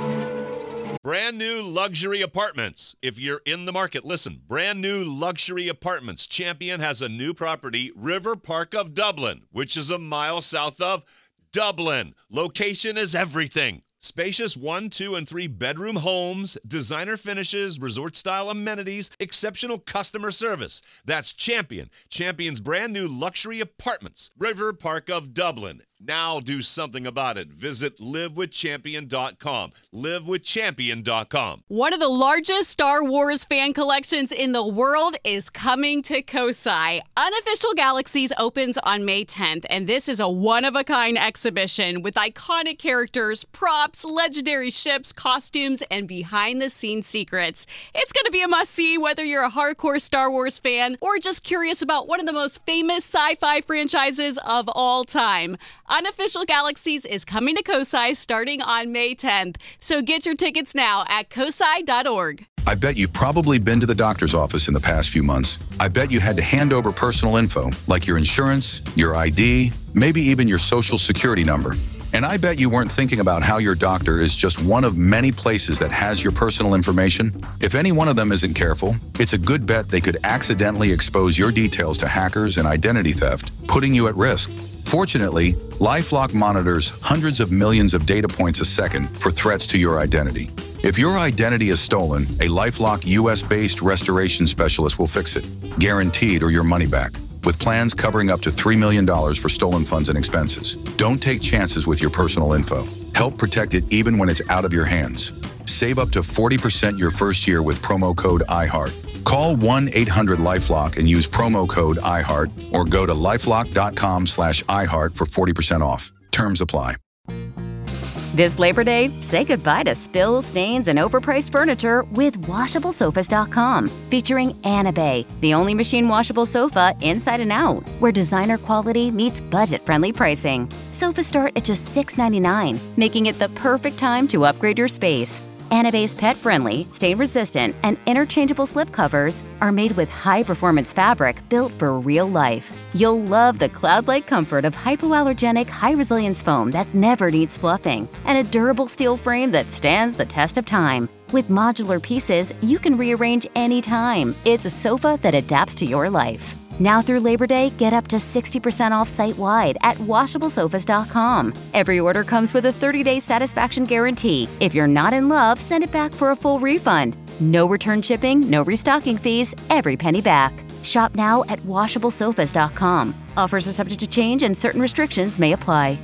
Speaker 1: Brand new luxury apartments. If you're in the market, listen. Brand new luxury apartments. Champion has a new property, River Park of Dublin, which is a mile south of Dublin. Location is everything. Spacious one, two, and three bedroom homes, designer finishes, resort-style amenities, exceptional customer service. That's Champion. Champion's brand new luxury apartments. River Park of Dublin. Now do something about it. Visit live with champion dot com. live with champion dot com.
Speaker 2: One of the largest Star Wars fan collections in the world is coming to Kosai. Unofficial Galaxies opens on May tenth, and this is a one-of-a-kind exhibition with iconic characters, props, legendary ships, costumes, and behind-the-scenes secrets. It's going to be a must-see whether you're a hardcore Star Wars fan or just curious about one of the most famous sci-fi franchises of all time. Unofficial Galaxies is coming to Kosai starting on May tenth, so get your tickets now at kosai dot org.
Speaker 8: I bet you've probably been to the doctor's office in the past few months. I bet you had to hand over personal info, like your insurance, your I D, maybe even your social security number. And I bet you weren't thinking about how your doctor is just one of many places that has your personal information. If any one of them isn't careful, it's a good bet they could accidentally expose your details to hackers and identity theft, putting you at risk. Fortunately, LifeLock monitors hundreds of millions of data points a second for threats to your identity. If your identity is stolen, a LifeLock U S-based restoration specialist will fix it, guaranteed, or your money back. with plans covering up to three million dollars for stolen funds and expenses. Don't take chances with your personal info. Help protect it even when it's out of your hands. Save up to forty percent your first year with promo code iHeart. Call one eight hundred LifeLock and use promo code iHeart, or go to lifelock.com slash iHeart for forty percent off. Terms apply.
Speaker 9: This Labor Day, say goodbye to spills, stains, and overpriced furniture with washable sofas dot com, featuring Anabay, the only machine washable sofa inside and out, where designer quality meets budget-friendly pricing. Sofas start at just six ninety-nine, making it the perfect time to upgrade your space. Anabay's pet-friendly, stain-resistant, and interchangeable slip covers are made with high-performance fabric built for real life. You'll love the cloud-like comfort of hypoallergenic, high-resilience foam that never needs fluffing, and a durable steel frame that stands the test of time. With modular pieces, you can rearrange anytime. It's a sofa that adapts to your life. Now through Labor Day, get up to sixty percent off site-wide at washable sofas dot com. Every order comes with a thirty-day satisfaction guarantee. If you're not in love, send it back for a full refund. No return shipping, no restocking fees, every penny back. Shop now at washable sofas dot com. Offers are subject to change and certain restrictions may apply.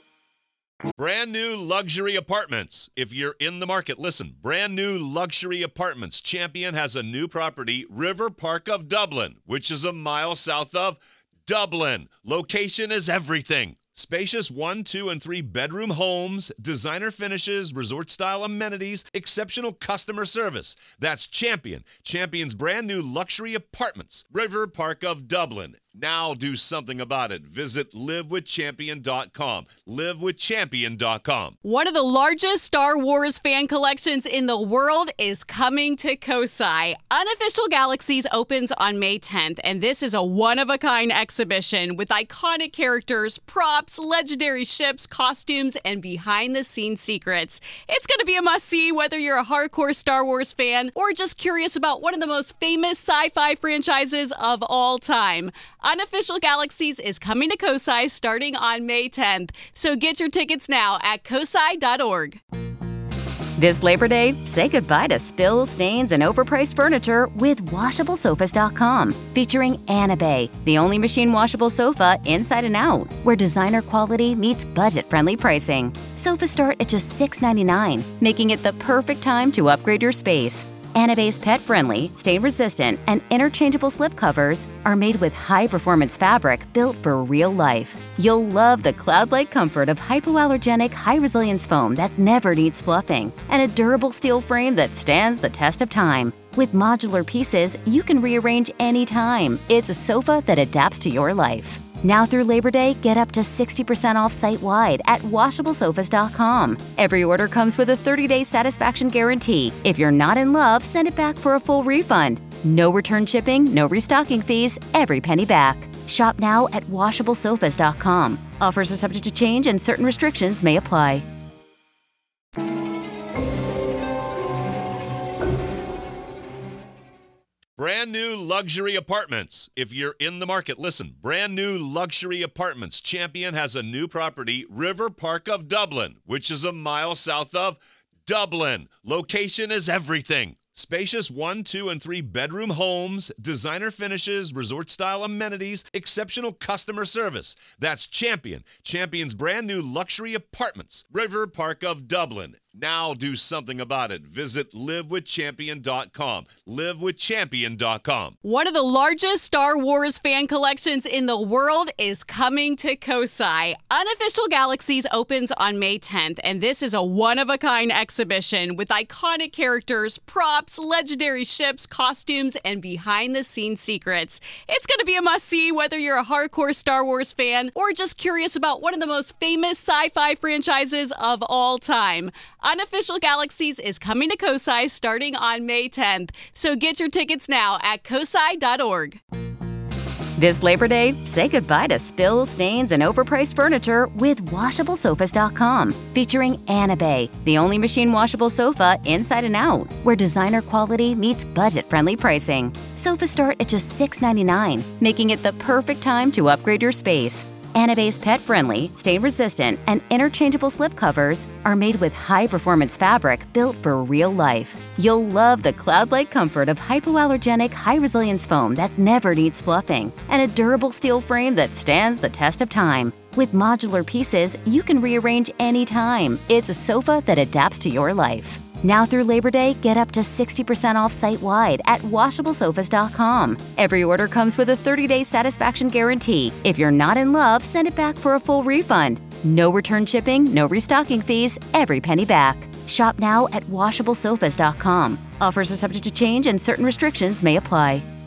Speaker 1: Brand new luxury apartments. If you're in the market, listen. Brand new luxury apartments. Champion has a new property, River Park of Dublin, which is a mile south of Dublin. Location is everything. Spacious one, two, and three bedroom homes, designer finishes, resort-style amenities, exceptional customer service. That's Champion. Champion's brand new luxury apartments, River Park of Dublin. Now do something about it. Visit live with champion dot com. live with champion dot com.
Speaker 2: One of the largest Star Wars fan collections in the world is coming to Kosai. Unofficial Galaxies opens on May tenth, and this is a one-of-a-kind exhibition with iconic characters, props, legendary ships, costumes, and behind-the-scenes secrets. It's going to be a must-see whether you're a hardcore Star Wars fan or just curious about one of the most famous sci-fi franchises of all time. Unofficial Galaxies is coming to Kosai starting on May tenth, so get your tickets now at kosai dot org.
Speaker 9: This Labor Day, say goodbye to spills, stains, and overpriced furniture with washable sofas dot com, featuring Anabay, the only machine washable sofa inside and out, where designer quality meets budget-friendly pricing. Sofas start at just six ninety-nine, making it the perfect time to upgrade your space. Anabay's pet-friendly, stain-resistant, and interchangeable slip covers are made with high-performance fabric built for real life. You'll love the cloud-like comfort of hypoallergenic, high-resilience foam that never needs fluffing, and a durable steel frame that stands the test of time. With modular pieces, you can rearrange anytime. It's a sofa that adapts to your life. Now through Labor Day, get up to sixty percent off site-wide at washable sofas dot com. Every order comes with a thirty-day satisfaction guarantee. If you're not in love, send it back for a full refund. No return shipping, no restocking fees, every penny back. Shop now at washable sofas dot com. Offers are subject to change and certain restrictions may apply.
Speaker 1: Brand new luxury apartments. If you're in the market, listen. Brand new luxury apartments. Champion has a new property, River Park of Dublin, which is a mile south of Dublin. Location is everything. Spacious one, two, and three bedroom homes, designer finishes, resort-style amenities, exceptional customer service. That's Champion. Champion's brand new luxury apartments, River Park of Dublin. Now do something about it. Visit live with champion dot com. live with champion dot com.
Speaker 2: One of the largest Star Wars fan collections in the world is coming to Kosai. Unofficial Galaxies opens on May tenth, and this is a one-of-a-kind exhibition with iconic characters, props, legendary ships, costumes, and behind-the-scenes secrets. It's going to be a must-see whether you're a hardcore Star Wars fan or just curious about one of the most famous sci-fi franchises of all time. Unofficial Galaxies is coming to Kosai starting on May tenth, so get your tickets now at kosai dot org.
Speaker 9: This Labor Day, say goodbye to spills, stains, and overpriced furniture with washable sofas dot com, featuring Anabay, the only machine washable sofa inside and out, where designer quality meets budget-friendly pricing. Sofas start at just six ninety-nine, making it the perfect time to upgrade your space. Anabay's pet-friendly, stain-resistant, and interchangeable slipcovers are made with high-performance fabric built for real life. You'll love the cloud-like comfort of hypoallergenic, high-resilience foam that never needs fluffing, and a durable steel frame that stands the test of time. With modular pieces, you can rearrange anytime. It's a sofa that adapts to your life. Now through Labor Day, get up to sixty percent off site-wide at washable sofas dot com. Every order comes with a thirty-day satisfaction guarantee. If you're not in love, send it back for a full refund. No return shipping, no restocking fees, every penny back. Shop now at washable sofas dot com. Offers are subject to change and certain restrictions may apply.